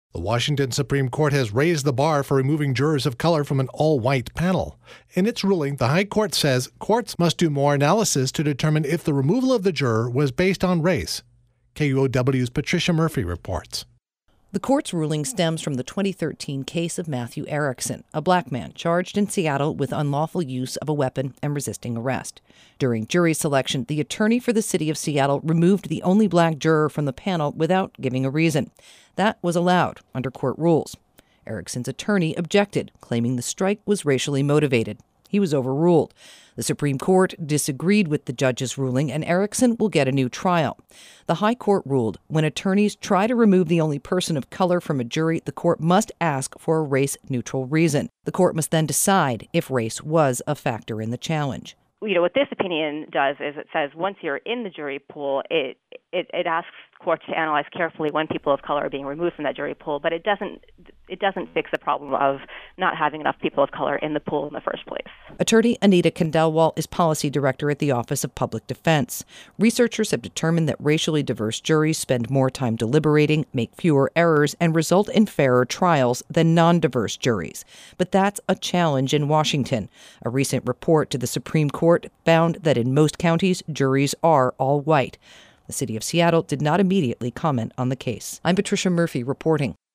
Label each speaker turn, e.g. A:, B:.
A: The Washington Supreme Court has raised the bar for removing jurors of color from an all-white panel. In its ruling, the High Court says courts must do more analysis to determine if the removal of the juror was based on race. KUOW's Patricia Murphy reports.
B: The court's ruling stems from the 2013 case of Matthew Erickson, a black man charged in Seattle with unlawful use of a weapon and resisting arrest. During jury selection, the attorney for the city of Seattle removed the only black juror from the panel without giving a reason. That was allowed under court rules. Erickson's attorney objected, claiming the strike was racially motivated. He was overruled. The Supreme Court disagreed with the judge's ruling, and Erickson will get a new trial. The High Court ruled when attorneys try to remove the only person of color from a jury, the court must ask for a race-neutral reason. The court must then decide if race was a factor in the challenge.
C: What this opinion does is it says once you're in the jury pool, it asks courts to analyze carefully when people of color are being removed from that jury pool, but it doesn't fix the problem of not having enough people of color in the pool in the first place.
B: Attorney Anita Kandelwal is policy director at the Office of Public Defense. Researchers have determined that racially diverse juries spend more time deliberating, make fewer errors, and result in fairer trials than non-diverse juries. But that's a challenge in Washington. A recent report to the Supreme Court found that in most counties, juries are all white. The city of Seattle did not immediately comment on the case. I'm Patricia Murphy reporting.